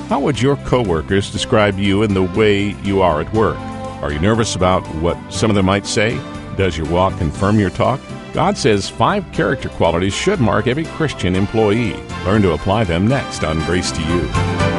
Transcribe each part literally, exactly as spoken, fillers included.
How would your coworkers describe you in the way you are at work? Are you nervous about what some of them might say? Does your walk confirm your talk? God says five character qualities should mark every Christian employee. Learn to apply them next on Grace to You.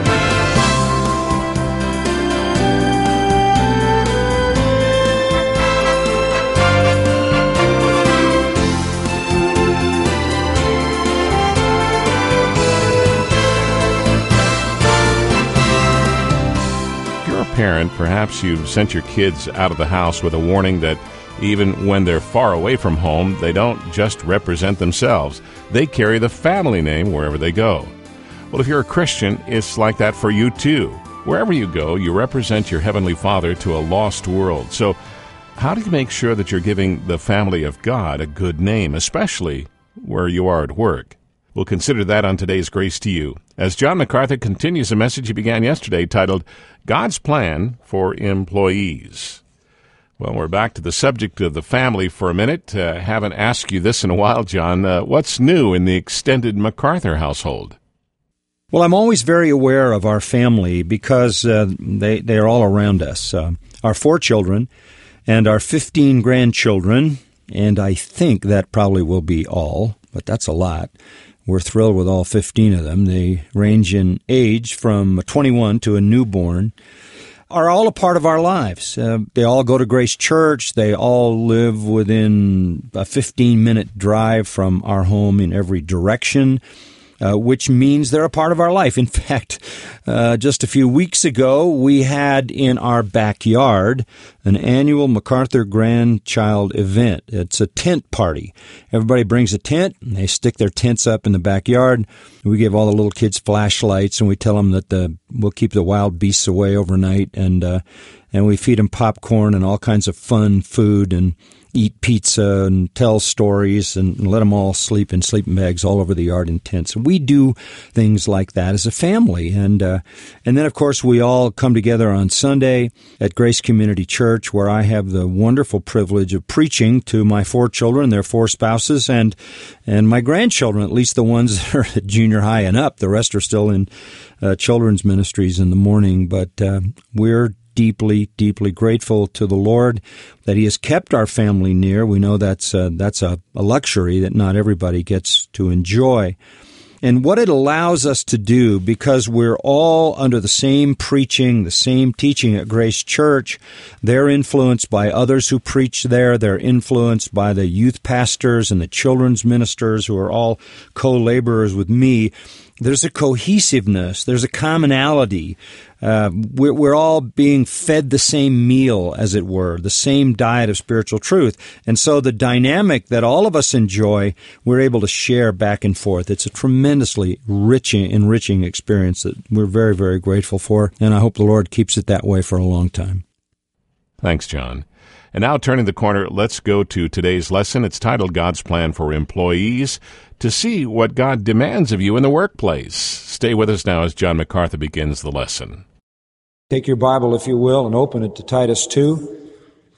Parent, perhaps you've sent your kids out of the house with a warning that even when they're far away from home, they don't just represent themselves. They carry the family name wherever they go. Well, if you're a Christian, it's like that for you too. Wherever you go, you represent your Heavenly Father to a lost world. So how do you make sure that you're giving the family of God a good name, especially where you are at work? We'll consider that on today's Grace to You, as John MacArthur continues a message he began yesterday titled, God's Plan for Employees. Well, we're back to the subject of the family for a minute. Uh, haven't asked you this in a while, John. Uh, what's new in the extended MacArthur household? Well, I'm always very aware of our family because uh, they, they are all around us. Uh, our four children and our fifteen grandchildren, and I think that probably will be all, but that's a lot. We're thrilled with all fifteen of them. They range in age from twenty-one to a newborn, are all a part of our lives. Uh, they all go to Grace Church. They all live within a fifteen-minute drive from our home in every direction, uh, which means they're a part of our life. In fact, uh, just a few weeks ago, we had in our backyard an annual MacArthur Grandchild event. It's a tent party. Everybody brings a tent, and they stick their tents up in the backyard. We give all the little kids flashlights, and we tell them that the we'll keep the wild beasts away overnight, and uh, and we feed them popcorn and all kinds of fun food, and eat pizza and tell stories and let them all sleep in sleeping bags all over the yard in tents. We do things like that as a family. And uh, and then, of course, we all come together on Sunday at Grace Community Church, where I have the wonderful privilege of preaching to my four children, their four spouses, and and my grandchildren, at least the ones that are at junior high and up. The rest are still in uh, children's ministries in the morning. But uh, we're deeply, deeply grateful to the Lord that He has kept our family near. We know that's uh, that's a, a luxury that not everybody gets to enjoy. And what it allows us to do, because we're all under the same preaching, the same teaching at Grace Church, they're influenced by others who preach there. They're influenced by the youth pastors and the children's ministers who are all co-laborers with me. There's a cohesiveness. There's a commonality. Uh, we're, we're all being fed the same meal, as it were, the same diet of spiritual truth. And so the dynamic that all of us enjoy, we're able to share back and forth. It's a tremendously rich, enriching experience that we're very, very grateful for. And I hope the Lord keeps it that way for a long time. Thanks, John. And now, turning the corner, let's go to today's lesson. It's titled God's Plan for Employees, to see what God demands of you in the workplace. Stay with us now as John MacArthur begins the lesson. Take your Bible, if you will, and open it to Titus two.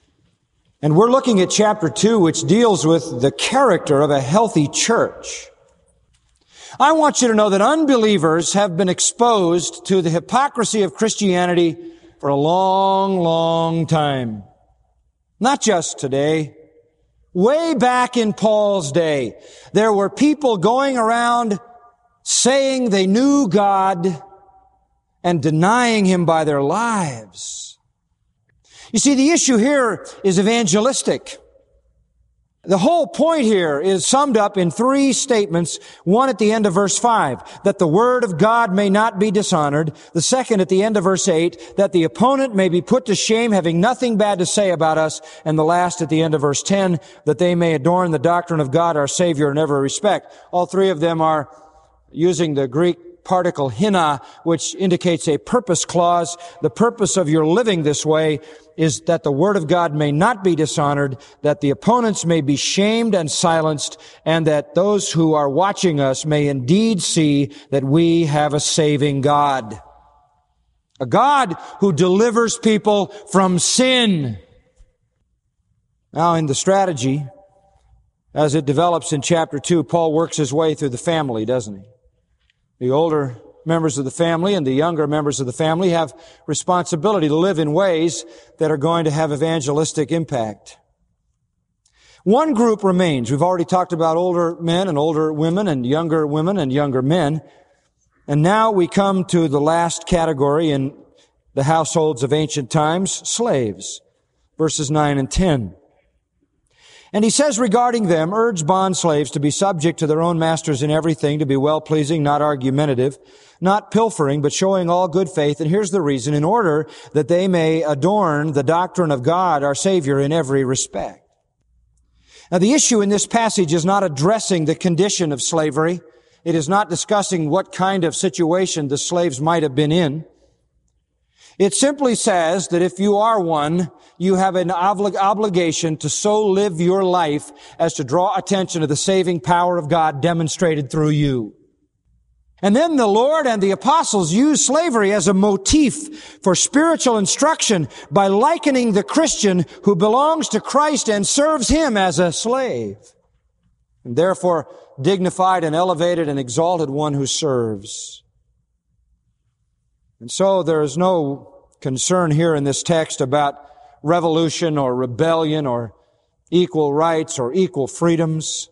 And we're looking at chapter two, which deals with the character of a healthy church. I want you to know that unbelievers have been exposed to the hypocrisy of Christianity for a long, long time. Not just today. Way back in Paul's day, there were people going around saying they knew God and denying Him by their lives. You see, the issue here is evangelistic. The whole point here is summed up in three statements, one at the end of verse five, that the word of God may not be dishonored, the second at the end of verse eight, that the opponent may be put to shame, having nothing bad to say about us, and the last at the end of verse ten, that they may adorn the doctrine of God our Savior in every respect. All three of them are using the Greek particle hina, which indicates a purpose clause. The purpose of your living this way is that the word of God may not be dishonored, that the opponents may be shamed and silenced, and that those who are watching us may indeed see that we have a saving God. A God who delivers people from sin. Now, in the strategy, as it develops in chapter two, Paul works his way through the family, doesn't he? The older members of the family and the younger members of the family have responsibility to live in ways that are going to have evangelistic impact. One group remains. We've already talked about older men and older women and younger women and younger men. And now we come to the last category in the households of ancient times, slaves, verses nine and ten. And he says regarding them, urge bondslaves to be subject to their own masters in everything, to be well-pleasing, not argumentative, not pilfering, but showing all good faith. And here's the reason, in order that they may adorn the doctrine of God, our Savior, in every respect. Now, the issue in this passage is not addressing the condition of slavery. It is not discussing what kind of situation the slaves might have been in. It simply says that if you are one, you have an oblig- obligation to so live your life as to draw attention to the saving power of God demonstrated through you. And then the Lord and the apostles use slavery as a motif for spiritual instruction by likening the Christian who belongs to Christ and serves Him as a slave, and therefore dignified and elevated and exalted one who serves. And so there is no concern here in this text about revolution or rebellion or equal rights or equal freedoms,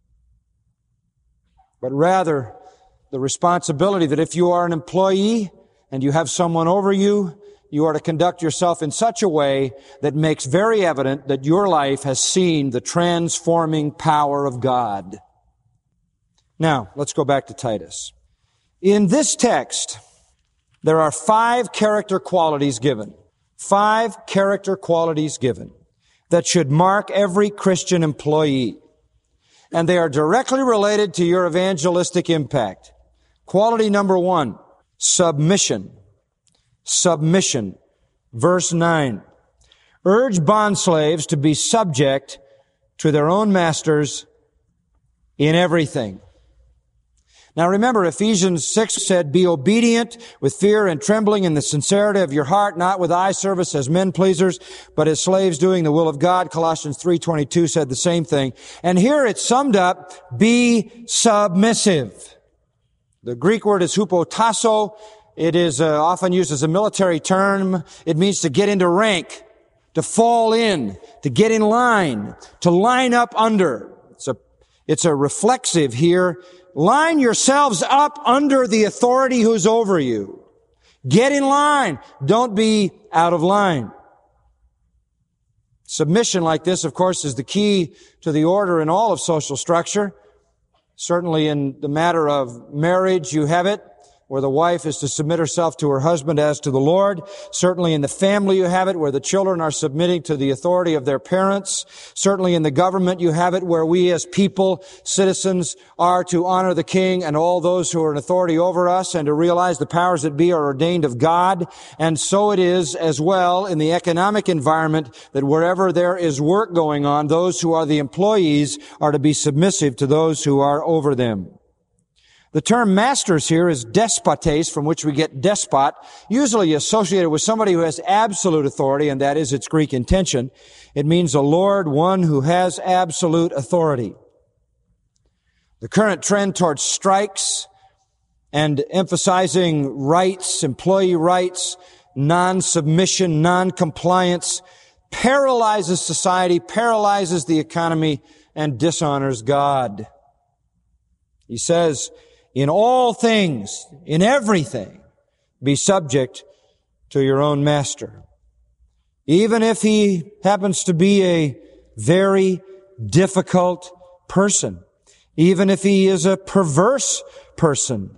but rather the responsibility that if you are an employee and you have someone over you, you are to conduct yourself in such a way that makes very evident that your life has seen the transforming power of God. Now, let's go back to Titus. In this text, there are five character qualities given. Five character qualities given that should mark every Christian employee. And they are directly related to your evangelistic impact. Quality number one, submission. Submission. Verse nine. Urge bondslaves to be subject to their own masters in everything. Now remember, Ephesians six said, be obedient with fear and trembling in the sincerity of your heart, not with eye service as men pleasers, but as slaves doing the will of God. Colossians three twenty-two said the same thing. And here it's summed up, be submissive. The Greek word is hupotasso. It is uh, often used as a military term. It means to get into rank, to fall in, to get in line, to line up under. It's a, it's a reflexive here. Line yourselves up under the authority who's over you. Get in line. Don't be out of line. Submission like this, of course, is the key to the order in all of social structure. Certainly in the matter of marriage, you have it, where the wife is to submit herself to her husband as to the Lord. Certainly in the family you have it, where the children are submitting to the authority of their parents. Certainly in the government you have it, where we as people, citizens, are to honor the king and all those who are in authority over us and to realize the powers that be are ordained of God. And so it is as well in the economic environment that wherever there is work going on, those who are the employees are to be submissive to those who are over them. The term masters here is despotes, from which we get despot, usually associated with somebody who has absolute authority, and that is its Greek intension. It means a lord, one who has absolute authority. The current trend towards strikes and emphasizing rights, employee rights, non-submission, non-compliance, paralyzes society, paralyzes the economy, and dishonors God. He says, in all things, in everything, be subject to your own master. Even if he happens to be a very difficult person. Even if he is a perverse person.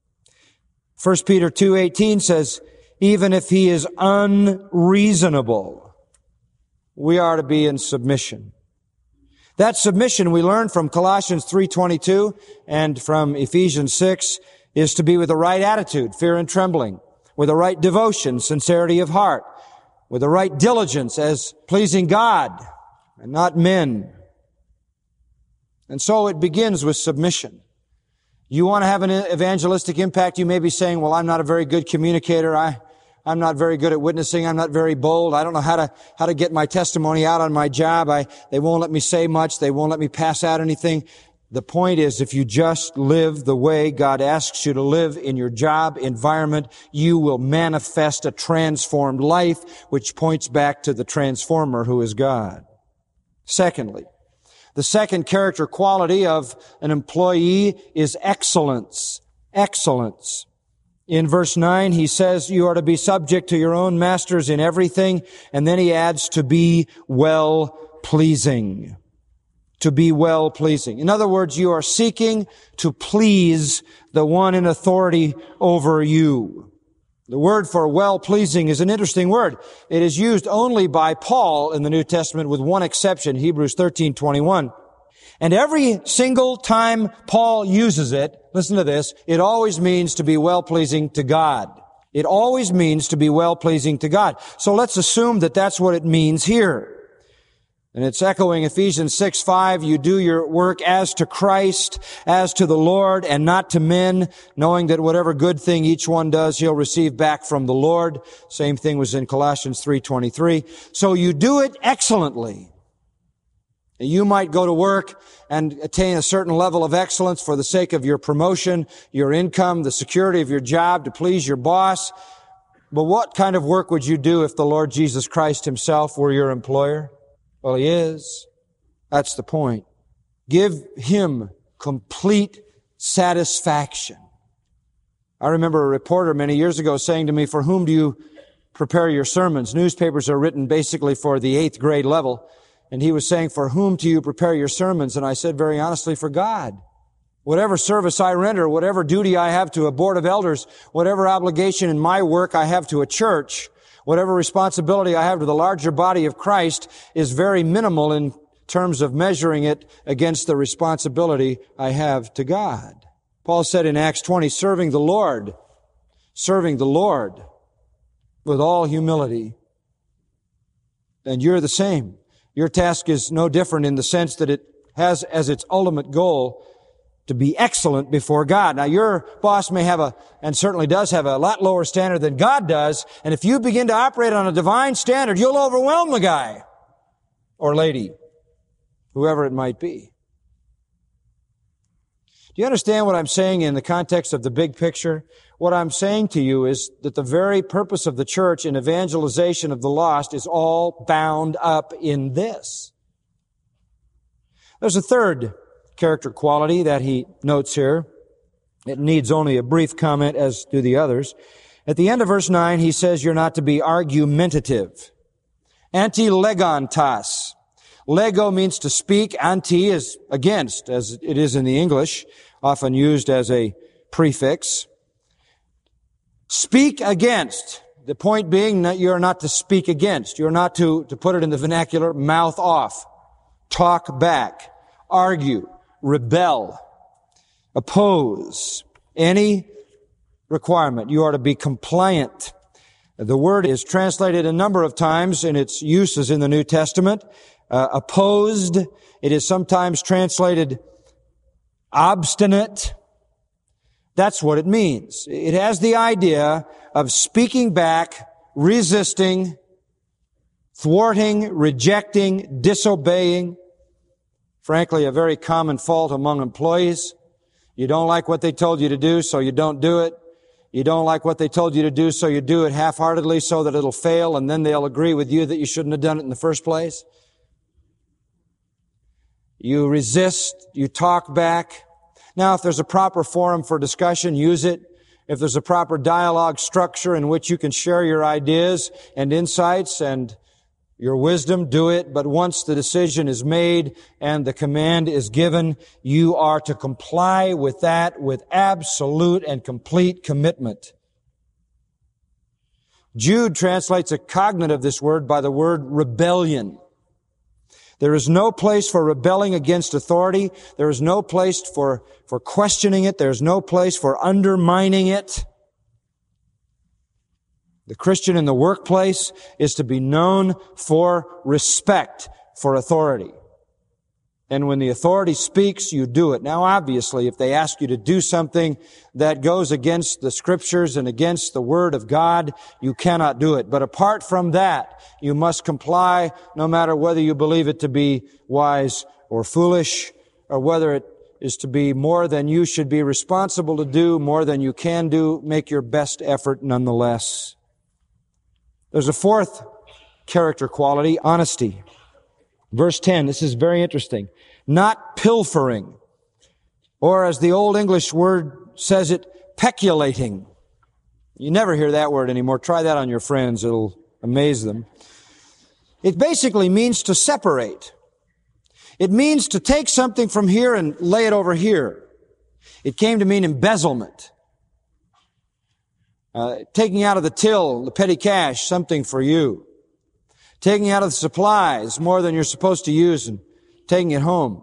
First Peter two eighteen says, even if he is unreasonable, we are to be in submission. That submission we learn from Colossians three twenty-two and from Ephesians six is to be with the right attitude, fear and trembling, with the right devotion, sincerity of heart, with the right diligence as pleasing God and not men. And so it begins with submission. You want to have an evangelistic impact, you may be saying, well, I'm not a very good communicator. I I'm not very good at witnessing. I'm not very bold. I don't know how to, how to get my testimony out on my job. I, they won't let me say much. They won't let me pass out anything. The point is, if you just live the way God asks you to live in your job environment, you will manifest a transformed life, which points back to the transformer who is God. Secondly, the second character quality of an employee is excellence. Excellence. In verse nine, he says, you are to be subject to your own masters in everything. And then he adds, to be well-pleasing. To be well-pleasing. In other words, you are seeking to please the one in authority over you. The word for well-pleasing is an interesting word. It is used only by Paul in the New Testament with one exception, Hebrews thirteen twenty-one. And every single time Paul uses it, listen to this, it always means to be well-pleasing to God. It always means to be well-pleasing to God. So let's assume that that's what it means here. And it's echoing Ephesians six five, you do your work as to Christ, as to the Lord, and not to men, knowing that whatever good thing each one does, he'll receive back from the Lord. Same thing was in Colossians three twenty-three. So you do it excellently. You might go to work and attain a certain level of excellence for the sake of your promotion, your income, the security of your job, to please your boss. But what kind of work would you do if the Lord Jesus Christ himself were your employer? Well, he is. That's the point. Give him complete satisfaction. I remember a reporter many years ago saying to me, for whom do you prepare your sermons? Newspapers are written basically for the eighth grade level. And he was saying, for whom do you prepare your sermons? And I said very honestly, for God. Whatever service I render, whatever duty I have to a board of elders, whatever obligation in my work I have to a church, whatever responsibility I have to the larger body of Christ is very minimal in terms of measuring it against the responsibility I have to God. Paul said in Acts twenty, serving the Lord, serving the Lord with all humility. And you're the same. Your task is no different in the sense that it has as its ultimate goal to be excellent before God. Now, your boss may have a, and certainly does have a lot lower standard than God does, and if you begin to operate on a divine standard, you'll overwhelm the guy or lady, whoever it might be. Do you understand what I'm saying in the context of the big picture? What I'm saying to you is that the very purpose of the church in evangelization of the lost is all bound up in this. There's a third character quality that he notes here. It needs only a brief comment, as do the others. At the end of verse nine, he says you're not to be argumentative. Anti-legontas. Lego means to speak. Anti is against, as it is in the English, often used as a prefix. Speak against. The point being that you're not to speak against. You're not to, to put it in the vernacular, mouth off, talk back, argue, rebel, oppose any requirement. You are to be compliant. The word is translated a number of times in its uses in the New Testament. Uh, opposed. It is sometimes translated obstinate. That's what it means. It has the idea of speaking back, resisting, thwarting, rejecting, disobeying. Frankly, a very common fault among employees. You don't like what they told you to do, so you don't do it. You don't like what they told you to do, so you do it half-heartedly so that it'll fail, and then they'll agree with you that you shouldn't have done it in the first place. You resist, you talk back. Now, if there's a proper forum for discussion, use it. If there's a proper dialogue structure in which you can share your ideas and insights and your wisdom, do it. But once the decision is made and the command is given, you are to comply with that with absolute and complete commitment. Jude translates a cognate of this word by the word rebellion. There is no place for rebelling against authority. There is no place for, for questioning it. There is no place for undermining it. The Christian in the workplace is to be known for respect for authority. And when the authority speaks, you do it. Now, obviously, if they ask you to do something that goes against the Scriptures and against the Word of God, you cannot do it. But apart from that, you must comply no matter whether you believe it to be wise or foolish, or whether it is to be more than you should be responsible to do, more than you can do. Make your best effort nonetheless. There's a fourth character quality, honesty. Verse ten, this is very interesting. Not pilfering, or as the Old English word says it, peculating. You never hear that word anymore. Try that on your friends. It'll amaze them. It basically means to separate. It means to take something from here and lay it over here. It came to mean embezzlement. Uh, taking out of the till, the petty cash, something for you. Taking out of the supplies, more than you're supposed to use, and taking it home.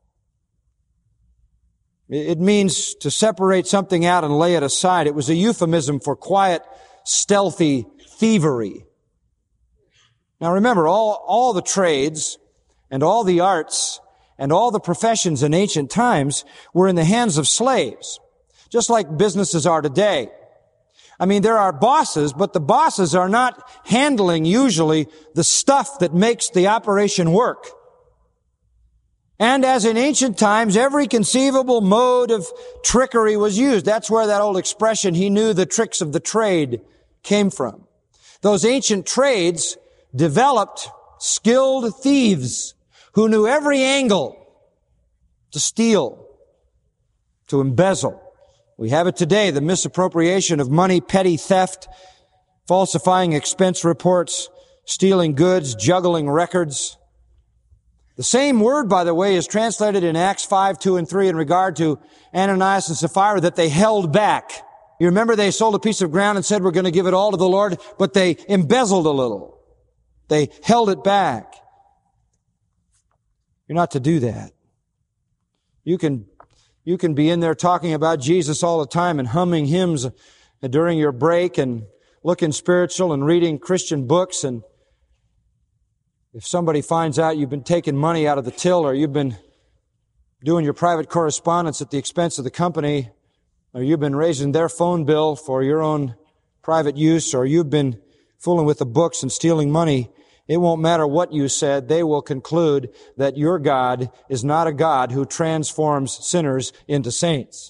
It means to separate something out and lay it aside. It was a euphemism for quiet, stealthy thievery. Now remember, all, all the trades and all the arts and all the professions in ancient times were in the hands of slaves, just like businesses are today. I mean, there are bosses, but the bosses are not handling usually the stuff that makes the operation work. And as in ancient times, every conceivable mode of trickery was used. That's where that old expression, he knew the tricks of the trade, came from. Those ancient trades developed skilled thieves who knew every angle to steal, to embezzle. We have it today, the misappropriation of money, petty theft, falsifying expense reports, stealing goods, juggling records. The same word, by the way, is translated in Acts five, two, and three in regard to Ananias and Sapphira, that they held back. You remember they sold a piece of ground and said, we're going to give it all to the Lord, but they embezzled a little. They held it back. You're not to do that. You can, you can be in there talking about Jesus all the time and humming hymns during your break and looking spiritual and reading Christian books, and if somebody finds out you've been taking money out of the till, or you've been doing your private correspondence at the expense of the company, or you've been raising their phone bill for your own private use, or you've been fooling with the books and stealing money, it won't matter what you said. They will conclude that your God is not a God who transforms sinners into saints.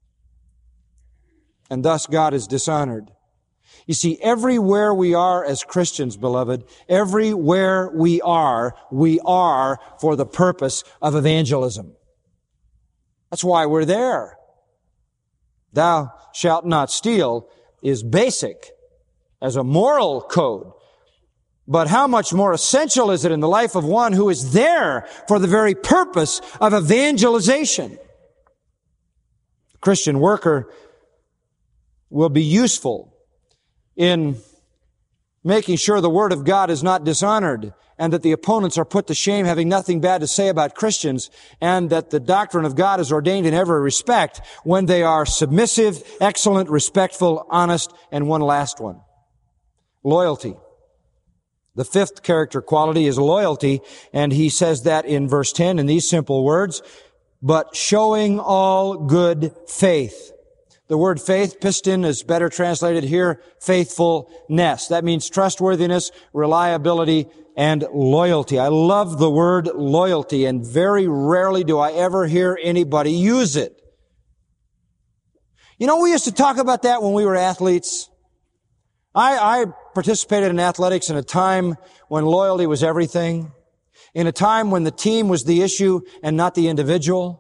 And thus God is dishonored. You see, everywhere we are as Christians, beloved, everywhere we are, we are for the purpose of evangelism. That's why we're there. Thou shalt not steal is basic as a moral code. But how much more essential is it in the life of one who is there for the very purpose of evangelization? The Christian worker will be useful in making sure the Word of God is not dishonored, and that the opponents are put to shame, having nothing bad to say about Christians, and that the doctrine of God is ordained in every respect when they are submissive, excellent, respectful, honest, and one last one. Loyalty. The fifth character quality is loyalty, and he says that in verse ten in these simple words, but showing all good faith. The word faith, piston, is better translated here, faithfulness. That means trustworthiness, reliability, and loyalty. I love the word loyalty, and very rarely do I ever hear anybody use it. You know, we used to talk about that when we were athletes. I, I participated in athletics in a time when loyalty was everything, in a time when the team was the issue and not the individual.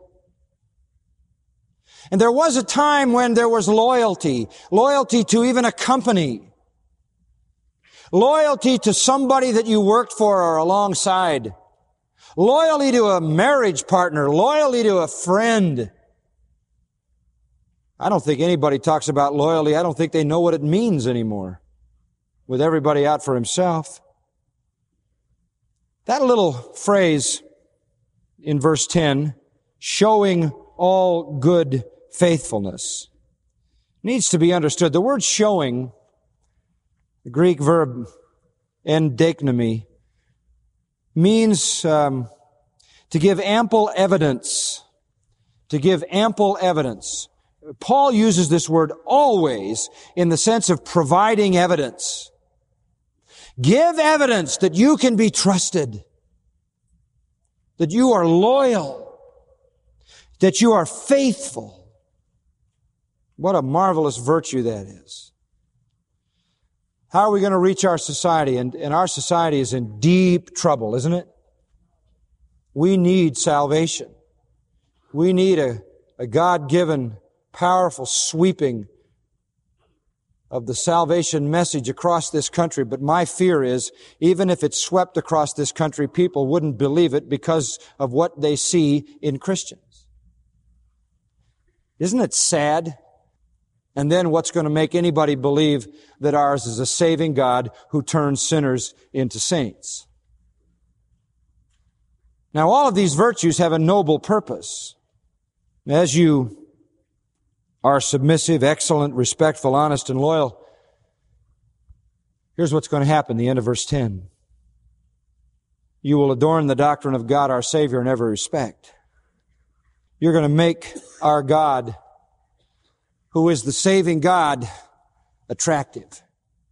And there was a time when there was loyalty, loyalty to even a company, loyalty to somebody that you worked for or alongside, loyalty to a marriage partner, loyalty to a friend. I don't think anybody talks about loyalty. I don't think they know what it means anymore, with everybody out for himself. That little phrase in verse ten, showing all good faithfulness, needs to be understood. The word showing, the Greek verb endeknomi, means um, to give ample evidence, to give ample evidence. Paul uses this word always in the sense of providing evidence. Give evidence that you can be trusted, that you are loyal. that you are faithful. What a marvelous virtue that is. How are we going to reach our society? And, and our society is in deep trouble, isn't it? We need salvation. We need a, a God-given, powerful sweeping of the salvation message across this country. But my fear is, even if it swept across this country, people wouldn't believe it because of what they see in Christians. Isn't it sad? And then what's going to make anybody believe that ours is a saving God who turns sinners into saints? Now, all of these virtues have a noble purpose. As you are submissive, excellent, respectful, honest, and loyal, here's what's going to happen, the end of verse ten. You will adorn the doctrine of God our Savior in every respect. You're going to make our God, who is the saving God, attractive.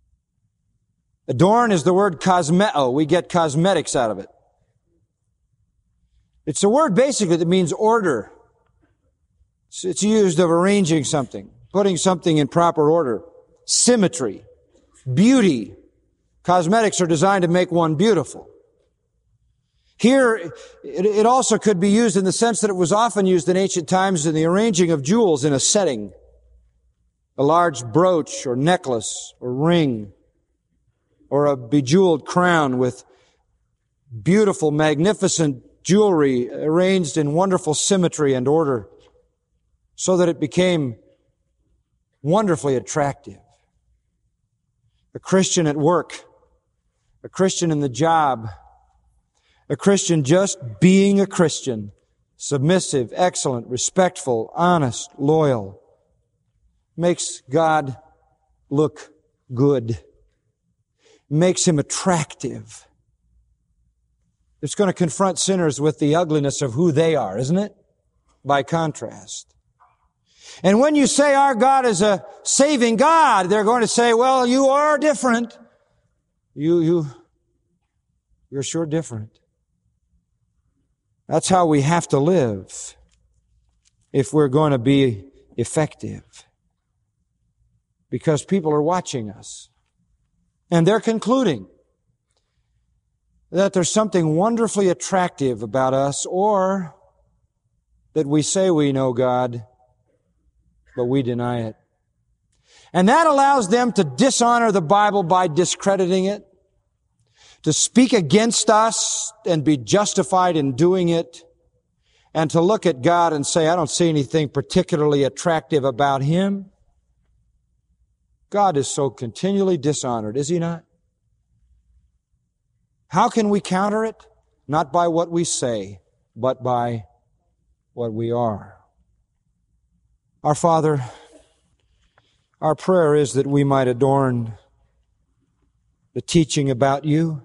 Adorn is the word cosmeo. We get cosmetics out of it. It's a word basically that means order. It's used of arranging something, putting something in proper order, symmetry, beauty. Cosmetics are designed to make one beautiful. Here, it also could be used in the sense that it was often used in ancient times in the arranging of jewels in a setting. A large brooch or necklace or ring or a bejeweled crown with beautiful, magnificent jewelry arranged in wonderful symmetry and order, so that it became wonderfully attractive. A Christian at work, a Christian in the job, a Christian just being a Christian, submissive, excellent, respectful, honest, loyal, makes God look good, makes Him attractive. It's going to confront sinners with the ugliness of who they are, isn't it? By contrast. And when you say our God is a saving God, they're going to say, well, you are different. You, you, you're sure different. That's how we have to live if we're going to be effective. Because people are watching us. And they're concluding that there's something wonderfully attractive about us, or that we say we know God, but we deny it. And that allows them to dishonor the Bible by discrediting it, to speak against us and be justified in doing it, and to look at God and say, I don't see anything particularly attractive about Him. God is so continually dishonored, is He not? How can we counter it? Not by what we say, but by what we are. Our Father, our prayer is that we might adorn the teaching about You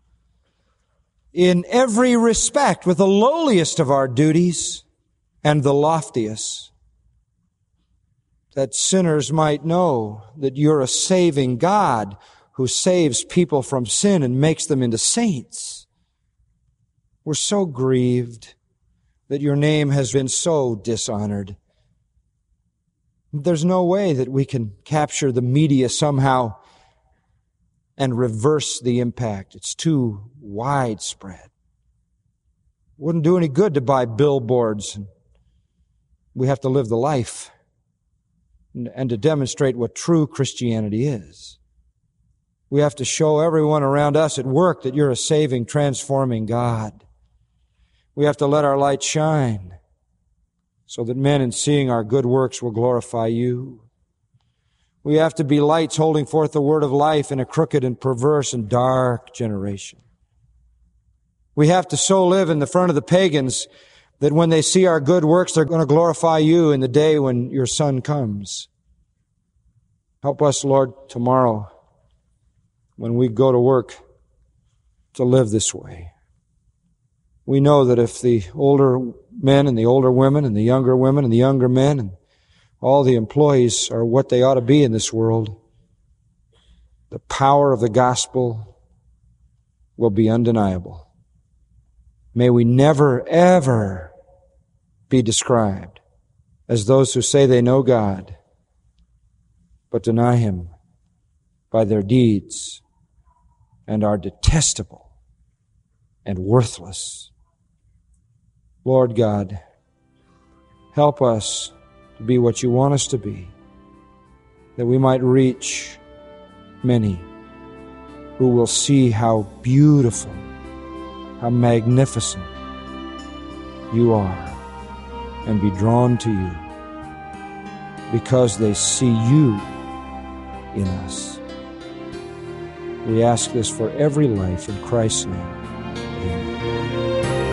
in every respect with the lowliest of our duties and the loftiest, that sinners might know that You're a saving God who saves people from sin and makes them into saints. We're so grieved that Your name has been so dishonored. There's no way that we can capture the media somehow and reverse the impact. It's too widespread. Wouldn't do any good to buy billboards. We have to live the life and to demonstrate what true Christianity is. We have to show everyone around us at work that You're a saving, transforming God. We have to let our light shine so that men in seeing our good works will glorify You. We have to be lights holding forth the word of life in a crooked and perverse and dark generation. We have to so live in the front of the pagans that when they see our good works, they're going to glorify You in the day when Your Son comes. Help us, Lord, tomorrow when we go to work to live this way. We know that if the older men and the older women and the younger women and the younger men and all the employees are what they ought to be in this world, the power of the gospel will be undeniable. May we never, ever be described as those who say they know God, but deny Him by their deeds and are detestable and worthless. Lord God, help us to be what You want us to be, that we might reach many who will see how beautiful, how magnificent You are, and be drawn to You because they see You in us. We ask this for every life in Christ's name. Amen.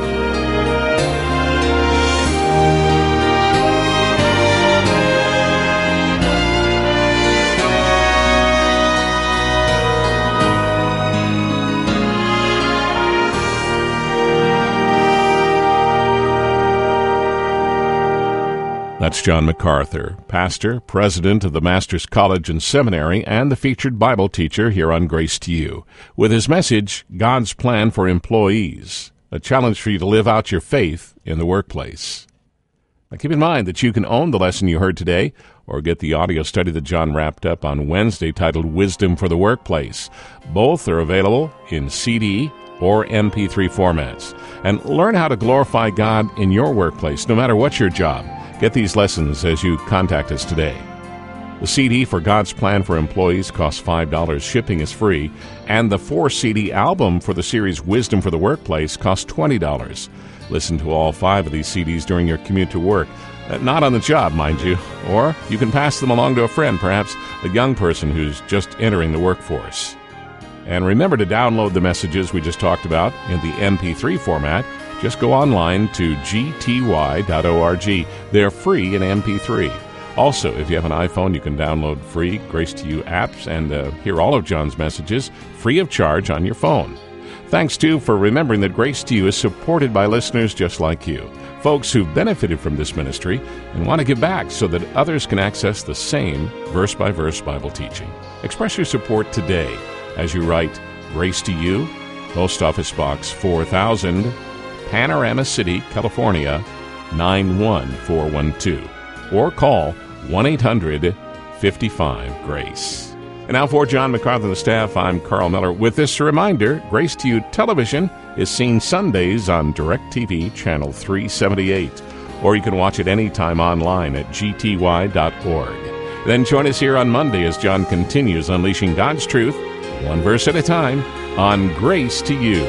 That's John MacArthur, pastor, president of the Master's College and Seminary, and the featured Bible teacher here on Grace to You, with his message, God's Plan for Employees, a challenge for you to live out your faith in the workplace. Now keep in mind that you can own the lesson you heard today or get the audio study that John wrapped up on Wednesday titled Wisdom for the Workplace. Both are available in C D or M P three formats. And learn how to glorify God in your workplace, no matter what your job. Get these lessons as you contact us today. The C D for God's Plan for Employees costs five dollars. Shipping is free. And the four C D album for the series Wisdom for the Workplace costs twenty dollars. Listen to all five of these C Ds during your commute to work. Uh, not on the job, mind you. Or you can pass them along to a friend, perhaps a young person who's just entering the workforce. And remember to download the messages we just talked about in the M P three format. Just go online to g t y dot org. They're free in M P three. Also, if you have an iPhone, you can download free Grace to You apps and uh, hear all of John's messages free of charge on your phone. Thanks, too, for remembering that Grace to You is supported by listeners just like you, folks who've benefited from this ministry and want to give back so that others can access the same verse-by-verse Bible teaching. Express your support today as you write Grace to You, Post Office Box four thousand, Panorama City, California, nine one four one two, or call one eight hundred fifty-five GRACE. And now for John MacArthur and the staff, I'm Carl Miller. With this reminder, Grace to You Television is seen Sundays on DirecTV Channel three seventy-eight, or you can watch it anytime online at g t y dot org. Then join us here on Monday as John continues unleashing God's truth, one verse at a time, on Grace to You.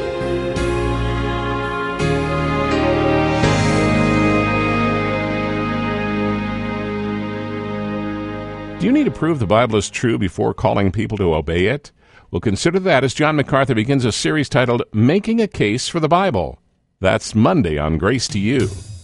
Do you need to prove the Bible is true before calling people to obey it? Well, consider that as John MacArthur begins a series titled Making a Case for the Bible. That's Monday on Grace to You.